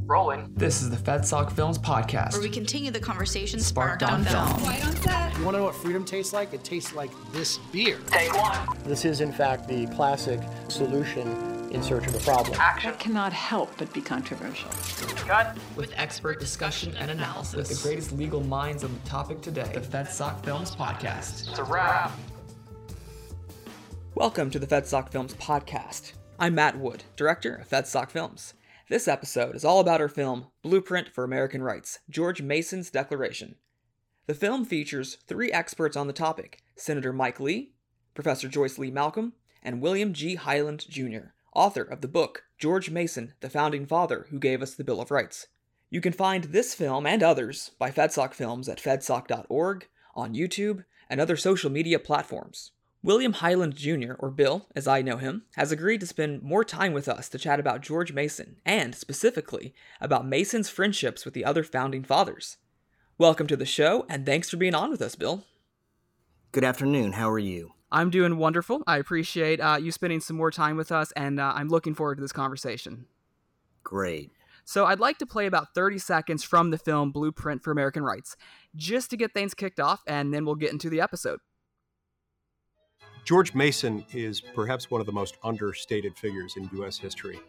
Rolling. This is the FedSoc Films podcast, where we continue the conversation sparked on film. White on set. You want to know what freedom tastes like? It tastes like this beer. Take one. This is, in fact, the classic solution in search of a problem. Action. That cannot help but be controversial. Cut. With expert discussion and analysis. With the greatest legal minds on the topic today. The FedSoc Films podcast. It's a wrap. Welcome to the FedSoc Films podcast. I'm Matt Wood, director of FedSoc Films. This episode is all about our film, Blueprint for American Rights, George Mason's Declaration. The film features three experts on the topic, Senator Mike Lee, Professor Joyce Lee Malcolm, and William G. Hyland, Jr., author of the book, George Mason, the Founding Father Who Gave Us the Bill of Rights. You can find this film and others by FedSoc Films at fedsoc.org, on YouTube, and other social media platforms. William Hyland Jr., or Bill, as I know him, has agreed to spend more time with us to chat about George Mason, and, specifically, about Mason's friendships with the other Founding Fathers. Welcome to the show, and thanks for being on with us, Bill. Good afternoon. How are you? I'm doing wonderful. I appreciate you spending some more time with us, and I'm looking forward to this conversation. Great. So I'd like to play about 30 seconds from the film Blueprint for American Rights, just to get things kicked off, and then we'll get into the episode. George Mason is perhaps one of the most understated figures in U.S. history.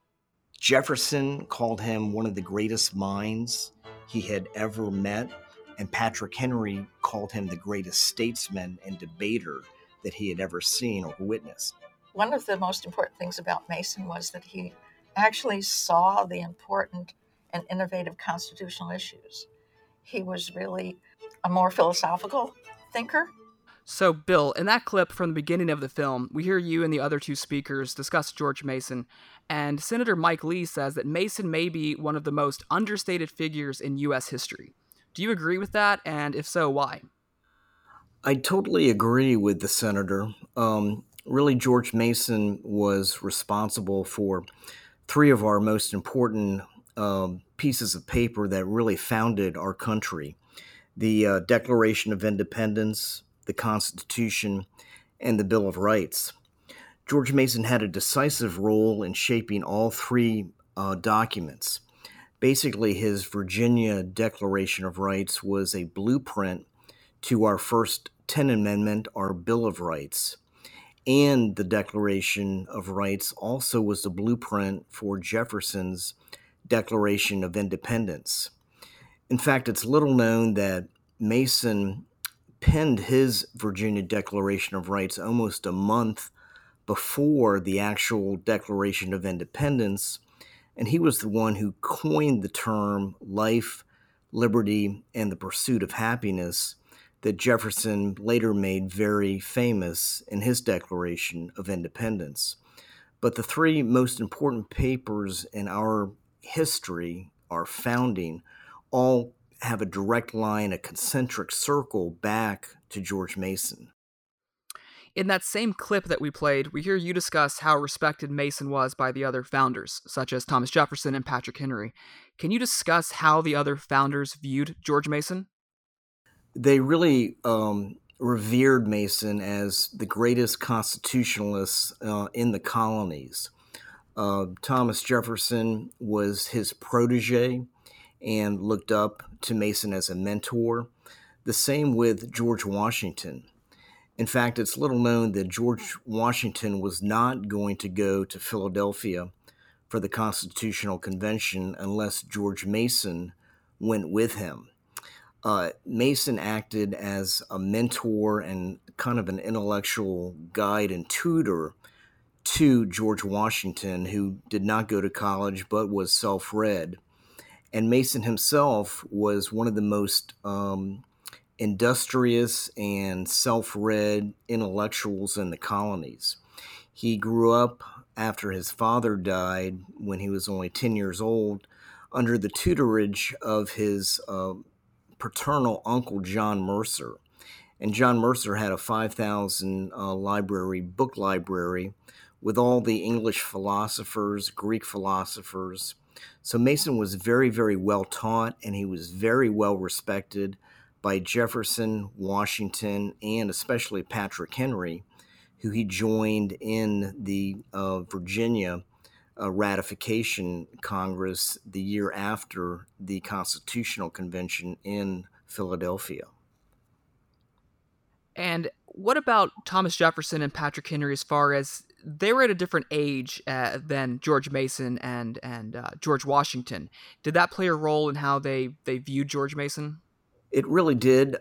Jefferson called him one of the greatest minds he had ever met, and Patrick Henry called him the greatest statesman and debater that he had ever seen or witnessed. One of the most important things about Mason was that he actually saw the important and innovative constitutional issues. He was really a more philosophical thinker. So, Bill, in that clip from the beginning of the film, we hear you and the other two speakers discuss George Mason, and Senator Mike Lee says that Mason may be one of the most understated figures in U.S. history. Do you agree with that, and if so, why? I totally agree with the senator. Really, George Mason was responsible for three of our most important pieces of paper that really founded our country. The Declaration of Independence, the Constitution, and the Bill of Rights. George Mason had a decisive role in shaping all three documents. Basically, his Virginia Declaration of Rights was a blueprint to our first 10th Amendment, our Bill of Rights. And the Declaration of Rights also was the blueprint for Jefferson's Declaration of Independence. In fact, it's little known that Mason penned his Virginia Declaration of Rights almost a month before the actual Declaration of Independence, and he was the one who coined the term life, liberty, and the pursuit of happiness that Jefferson later made very famous in his Declaration of Independence. But the three most important papers in our history, our founding, all have a direct line, a concentric circle back to George Mason. In that same clip that we played, we hear you discuss how respected Mason was by the other founders, such as Thomas Jefferson and Patrick Henry. Can you discuss how the other founders viewed George Mason? They really revered Mason as the greatest constitutionalist in the colonies. Thomas Jefferson was his protege and looked up to Mason as a mentor. The same with George Washington. In fact, it's little known that George Washington was not going to go to Philadelphia for the Constitutional Convention unless George Mason went with him. Mason acted as a mentor and kind of an intellectual guide and tutor to George Washington, who did not go to college but was self-read. And Mason himself was one of the most industrious and self-read intellectuals in the colonies. He grew up after his father died when he was only 10 years old under the tutorage of his paternal uncle, John Mercer. And John Mercer had a 5,000 book library with all the English philosophers, Greek philosophers. So Mason was very, very well taught, and he was very well respected by Jefferson, Washington, and especially Patrick Henry, who he joined in the Virginia ratification Congress the year after the Constitutional Convention in Philadelphia. And what about Thomas Jefferson and Patrick Henry as far as they were at a different age than George Mason and George Washington? Did that play a role in how they viewed George Mason? It really did.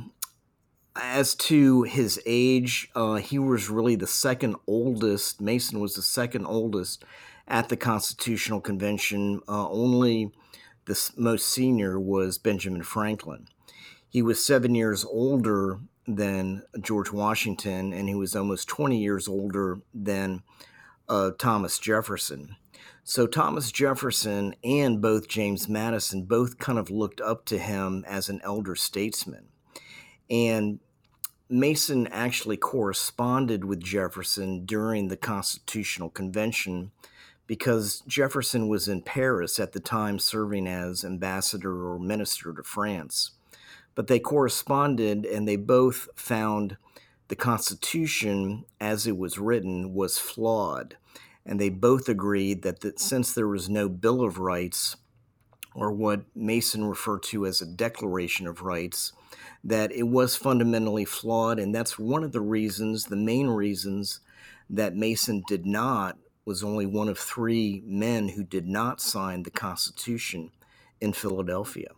As to his age, he was really the second oldest. Mason was the second oldest at the Constitutional Convention. Only the most senior was Benjamin Franklin. He was 7 years older than George Washington, and he was almost 20 years older than Thomas Jefferson. So Thomas Jefferson and both James Madison both kind of looked up to him as an elder statesman. And Mason actually corresponded with Jefferson during the Constitutional Convention because Jefferson was in Paris at the time serving as ambassador or minister to France. But they corresponded, and they both found the Constitution, as it was written, was flawed. And they both agreed that since there was no Bill of Rights, or what Mason referred to as a Declaration of Rights, that it was fundamentally flawed. And that's one of the reasons, the main reasons, that Mason was only one of three men who did not sign the Constitution in Philadelphia.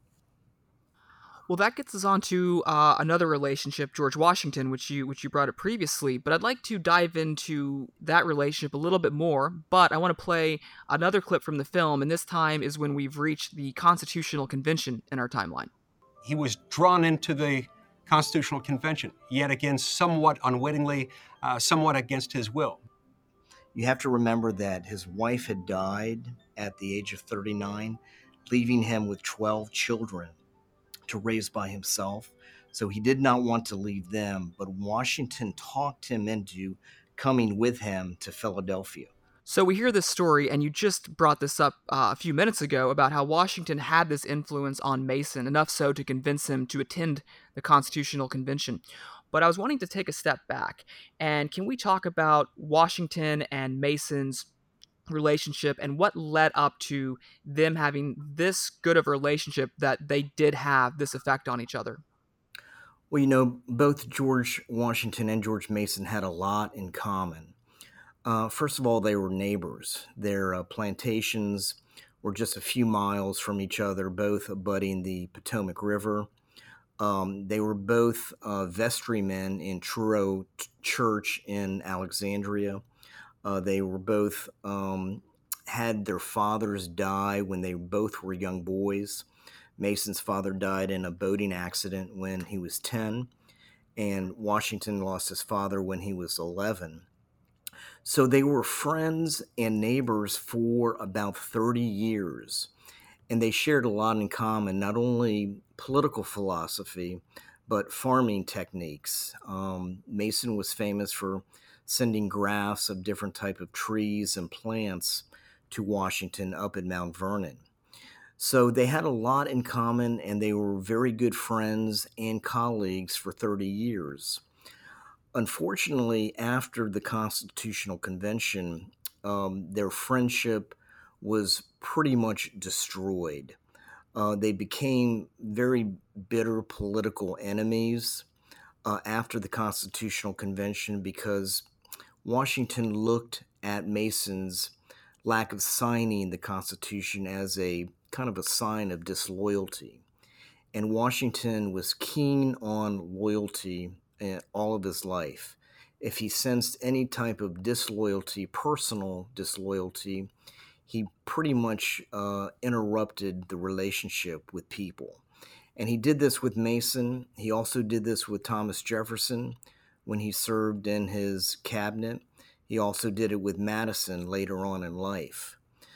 Well, that gets us on to another relationship, George Washington, which you brought up previously. But I'd like to dive into that relationship a little bit more. But I want to play another clip from the film, and this time is when we've reached the Constitutional Convention in our timeline. He was drawn into the Constitutional Convention, yet again, somewhat unwittingly, somewhat against his will. You have to remember that his wife had died at the age of 39, leaving him with 12 children to raise by himself. So he did not want to leave them, but Washington talked him into coming with him to Philadelphia. So we hear this story, and you just brought this up a few minutes ago about how Washington had this influence on Mason, enough so to convince him to attend the Constitutional Convention. But I was wanting to take a step back, and can we talk about Washington and Mason's relationship and what led up to them having this good of a relationship that they did have this effect on each other? Well, both George Washington and George Mason had a lot in common. First of all, they were neighbors. Their plantations were just a few miles from each other, both abutting the Potomac River. They were both vestrymen in Truro Church in Alexandria. They were both had their fathers die when they both were young boys. Mason's father died in a boating accident when he was 10, and Washington lost his father when he was 11. So they were friends and neighbors for about 30 years, and they shared a lot in common, not only political philosophy, but farming techniques. Mason was famous for sending grafts of different type of trees and plants to Washington up at Mount Vernon. So they had a lot in common, and they were very good friends and colleagues for 30 years. Unfortunately, after the Constitutional Convention, their friendship was pretty much destroyed. They became very bitter political enemies after the Constitutional Convention because Washington looked at Mason's lack of signing the Constitution as a kind of a sign of disloyalty. And Washington was keen on loyalty all of his life. If he sensed any type of disloyalty, personal disloyalty, he pretty much interrupted the relationship with people. And he did this with Mason. He also did this with Thomas Jefferson when he served in his cabinet. He also did it with Madison later on in life.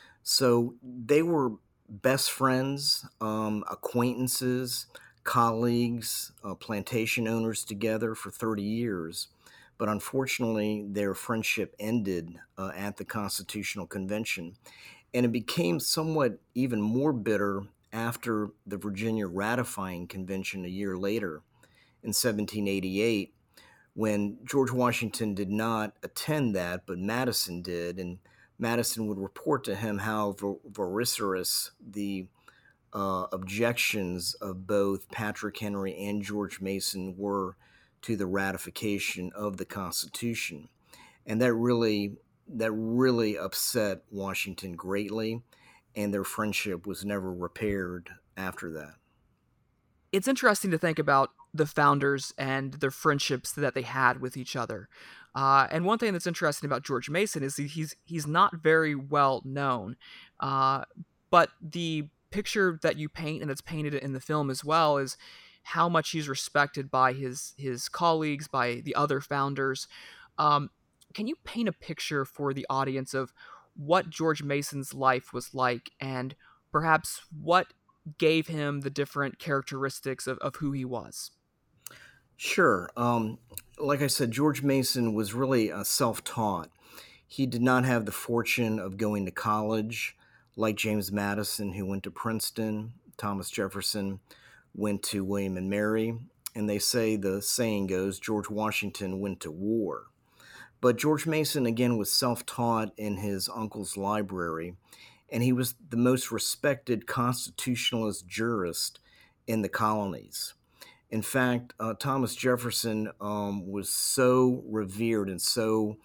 So they were best friends, acquaintances, colleagues, plantation owners together for 30 years. But unfortunately, their friendship ended at the Constitutional Convention. And it became somewhat even more bitter after the Virginia Ratifying Convention a year later in 1788, when George Washington did not attend that, but Madison did. And Madison would report to him how vociferous the objections of both Patrick Henry and George Mason were to the ratification of the Constitution. And that really upset Washington greatly, and their friendship was never repaired after that. It's interesting to think about the founders and their friendships that they had with each other. And one thing that's interesting about George Mason is he's not very well known, but the picture that you paint, and that's painted in the film as well, is how much he's respected by his colleagues, by the other founders. Can you paint a picture for the audience of what George Mason's life was like, and perhaps what gave him the different characteristics of who he was? Sure. Like I said, George Mason was really self-taught. He did not have the fortune of going to college like James Madison, who went to Princeton. Thomas Jefferson went to William and Mary. And they say, the saying goes, George Washington went to war. But George Mason, again, was self-taught in his uncle's library, and he was the most respected constitutionalist jurist in the colonies. In fact, Thomas Jefferson was so revered and so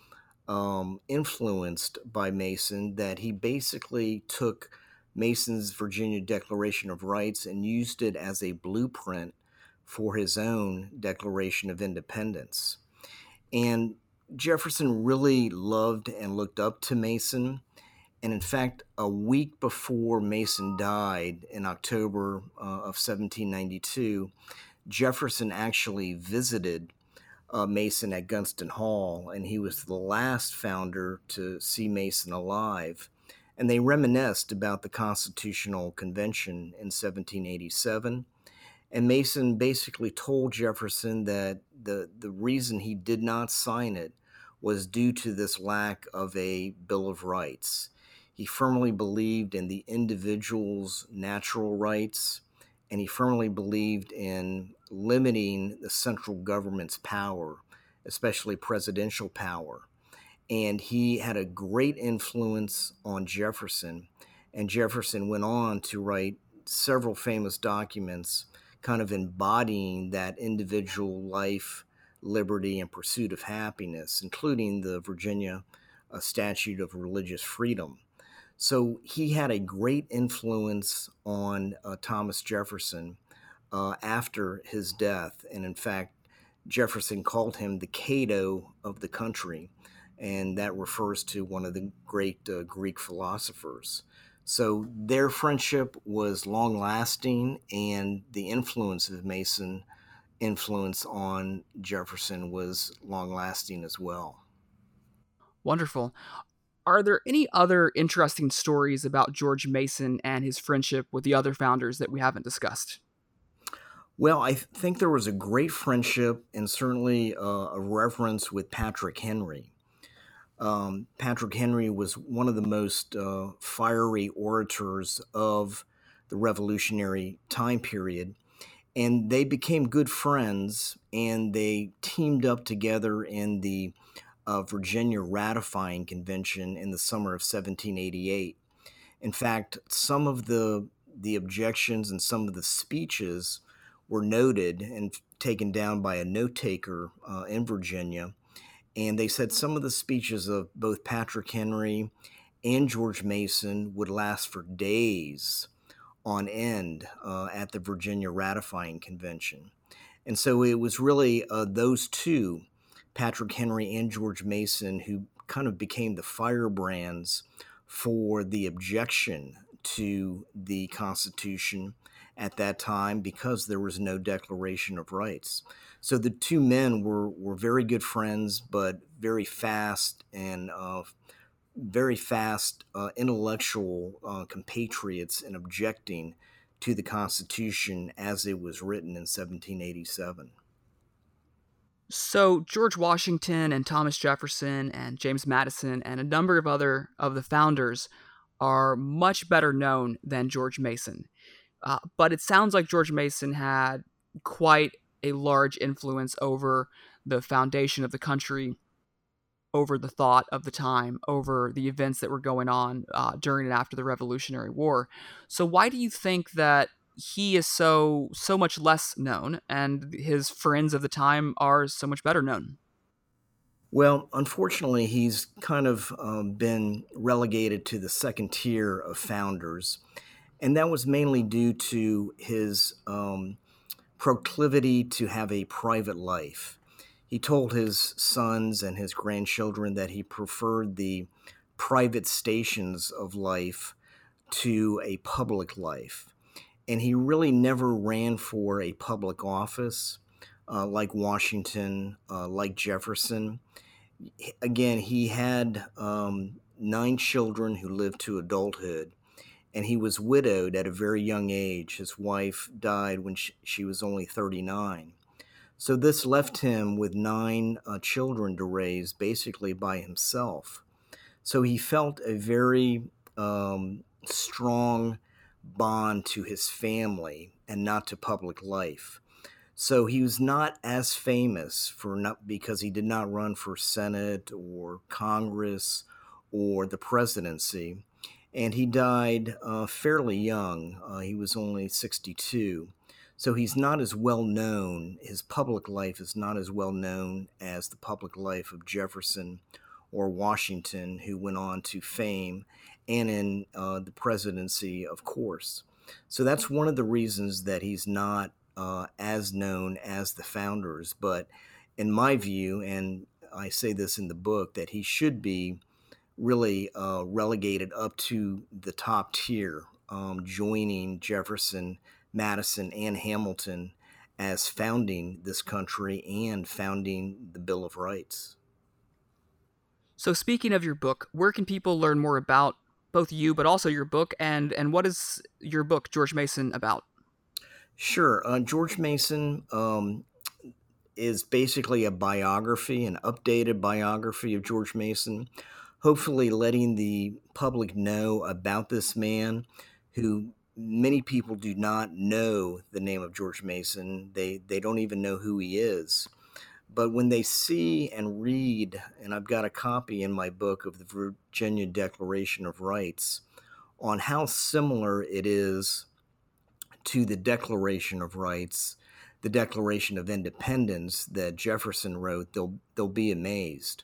influenced by Mason that he basically took Mason's Virginia Declaration of Rights and used it as a blueprint for his own Declaration of Independence. And Jefferson really loved and looked up to Mason. And in fact, a week before Mason died in October of 1792, Jefferson actually visited Mason at Gunston Hall, and he was the last founder to see Mason alive. And they reminisced about the Constitutional Convention in 1787. And Mason basically told Jefferson that the reason he did not sign it was due to this lack of a Bill of Rights. He firmly believed in the individual's natural rights, and he firmly believed in limiting the central government's power, especially presidential power. And he had a great influence on Jefferson, and Jefferson went on to write several famous documents kind of embodying that individual life, liberty, and pursuit of happiness, including the Virginia Statute of Religious Freedom. So he had a great influence on Thomas Jefferson after his death. And in fact, Jefferson called him the Cato of the country, and that refers to one of the great Greek philosophers. So their friendship was long-lasting, and the influence of Mason influence on Jefferson was long-lasting as well. Wonderful. Are there any other interesting stories about George Mason and his friendship with the other founders that we haven't discussed? Well, I think there was a great friendship and certainly a reverence with Patrick Henry. Patrick Henry was one of the most fiery orators of the Revolutionary time period, and they became good friends, and they teamed up together in the Virginia Ratifying Convention in the summer of 1788. In fact, some of the objections and some of the speeches were noted and taken down by a note taker in Virginia. And they said some of the speeches of both Patrick Henry and George Mason would last for days on end at the Virginia Ratifying Convention. And so it was really those two, Patrick Henry and George Mason, who kind of became the firebrands for the objection to the Constitution at that time, because there was no Declaration of Rights. So the two men were very good friends, but very fast intellectual compatriots in objecting to the Constitution as it was written in 1787. So George Washington and Thomas Jefferson and James Madison and a number of other of the founders are much better known than George Mason. But it sounds like George Mason had quite a large influence over the foundation of the country over the thought of the time, over the events that were going on during and after the Revolutionary War. So why do you think that he is so much less known and his friends of the time are so much better known? Well, unfortunately, he's kind of been relegated to the second tier of founders, and that was mainly due to his proclivity to have a private life. He told his sons and his grandchildren that he preferred the private stations of life to a public life. And he really never ran for a public office like Washington, like Jefferson. Again, he had 9 children who lived to adulthood, and he was widowed at a very young age. His wife died when she was only 39. So this left him with 9 children to raise basically by himself. So he felt a very strong bond to his family and not to public life. So he was not as famous because he did not run for Senate or Congress or the presidency. And he died fairly young. He was only 62. So he's not as well known. His public life is not as well known as the public life of Jefferson or Washington, who went on to fame, and in the presidency, of course. So that's one of the reasons that he's not as known as the founders. But in my view, and I say this in the book, that he should be really relegated up to the top tier, joining Jefferson, Madison, and Hamilton as founding this country and founding the Bill of Rights. So speaking of your book, where can people learn more about both you, but also your book, and what is your book, George Mason, about? Sure. George Mason is basically a biography, an updated biography of George Mason, hopefully letting the public know about this man who many people do not know the name of George Mason. They don't even know who he is. But when they see and read, and I've got a copy in my book of the Virginia Declaration of Rights, on how similar it is to the Declaration of Rights, the Declaration of Independence that Jefferson wrote, they'll be amazed.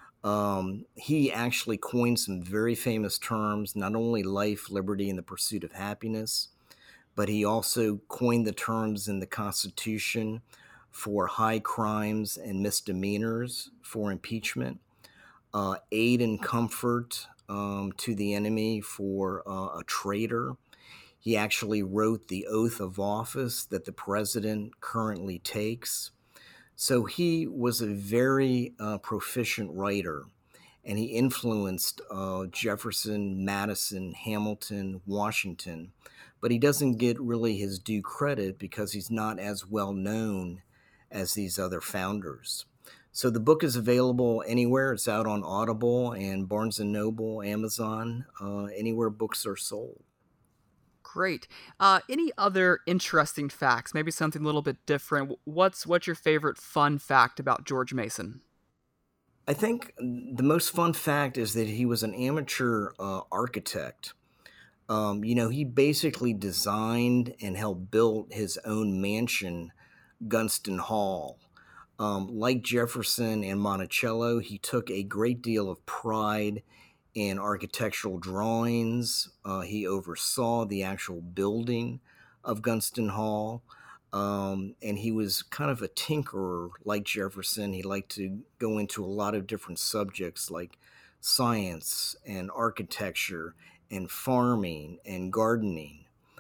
He actually coined some very famous terms, not only life, liberty, and the pursuit of happiness, but he also coined the terms in the Constitution for high crimes and misdemeanors for impeachment, aid and comfort to the enemy for a traitor. He actually wrote the oath of office that the president currently takes. So he was a very proficient writer, and he influenced Jefferson, Madison, Hamilton, Washington, but he doesn't get really his due credit because he's not as well known as these other founders. So the book is available anywhere. It's out on Audible and Barnes & Noble, Amazon, anywhere books are sold. Great. Any other interesting facts? Maybe something a little bit different. What's your favorite fun fact about George Mason? I think the most fun fact is that he was an amateur architect. He basically designed and helped build his own mansion, Gunston Hall. Like Jefferson and Monticello, he took a great deal of pride in architectural drawings. He oversaw the actual building of Gunston Hall. And he was kind of a tinkerer like Jefferson. He liked to go into a lot of different subjects like science and architecture and farming and gardening.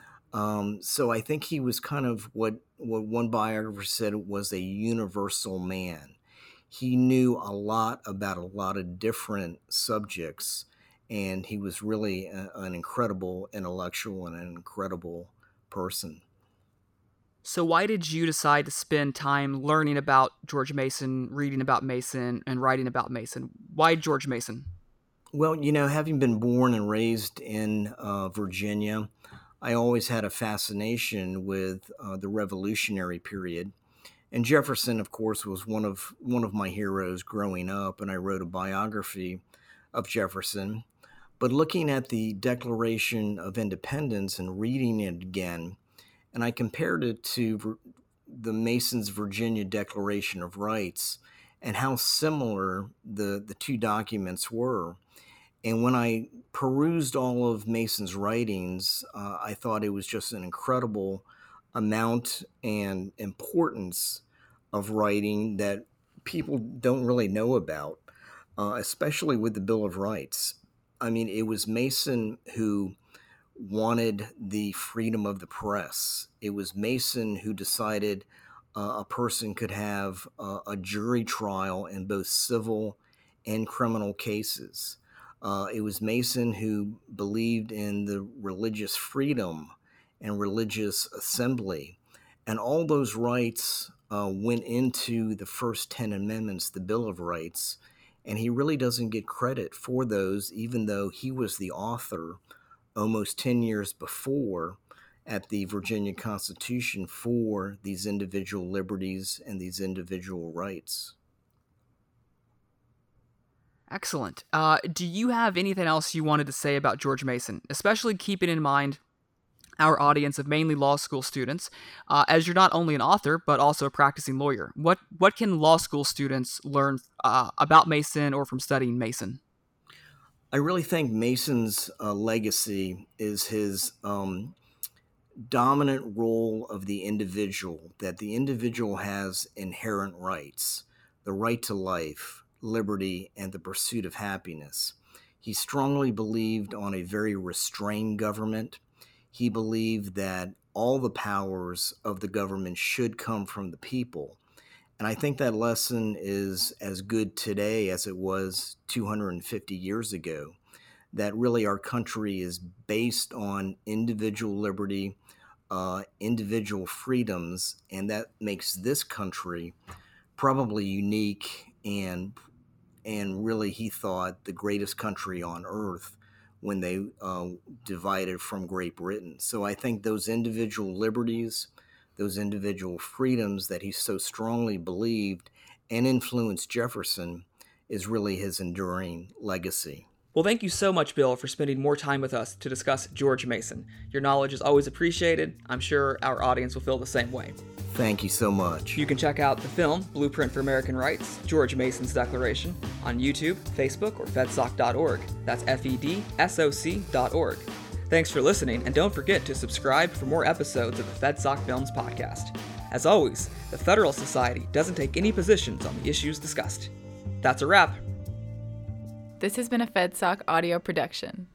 So I think he was kind of what one biographer said was a universal man. He knew a lot about a lot of different subjects, and he was really an incredible intellectual and an incredible person. So why did you decide to spend time learning about George Mason, reading about Mason, and writing about Mason? Why George Mason? Well, having been born and raised in Virginia, I always had a fascination with the Revolutionary period. And Jefferson, of course, was one of my heroes growing up, and I wrote a biography of Jefferson. But looking at the Declaration of Independence and reading it again, and I compared it to the Mason's Virginia Declaration of Rights and how similar the two documents were. And when I perused all of Mason's writings, I thought it was just an incredible amount and importance of writing that people don't really know about, especially with the Bill of Rights. I mean, it was Mason who wanted the freedom of the press. It was Mason who decided a person could have a jury trial in both civil and criminal cases. It was Mason who believed in the religious freedom and religious assembly. And all those rights went into the first 10 amendments, the Bill of Rights. And he really doesn't get credit for those, even though he was the author almost 10 years before at the Virginia Constitution for these individual liberties and these individual rights. Excellent. Do you have anything else you wanted to say about George Mason, especially keeping in mind our audience of mainly law school students, as you're not only an author, but also a practicing lawyer? What can law school students learn about Mason or from studying Mason? I really think Mason's legacy is his dominant role of the individual, that the individual has inherent rights, the right to life, liberty, and the pursuit of happiness. He strongly believed on a very restrained government. He believed that all the powers of the government should come from the people. And I think that lesson is as good today as it was 250 years ago, that really our country is based on individual liberty, individual freedoms, and that makes this country probably unique and really, he thought, the greatest country on earth when they divided from Great Britain. So I think those individual liberties, those individual freedoms that he so strongly believed and influenced Jefferson is really his enduring legacy. Well, thank you so much, Bill, for spending more time with us to discuss George Mason. Your knowledge is always appreciated. I'm sure our audience will feel the same way. Thank you so much. You can check out the film Blueprint for American Rights, George Mason's Declaration, on YouTube, Facebook, or fedsoc.org. That's FEDSOC.org. Thanks for listening, and don't forget to subscribe for more episodes of the FedSoc Films podcast. As always, the Federalist Society doesn't take any positions on the issues discussed. That's a wrap. This has been a FedSoc audio production.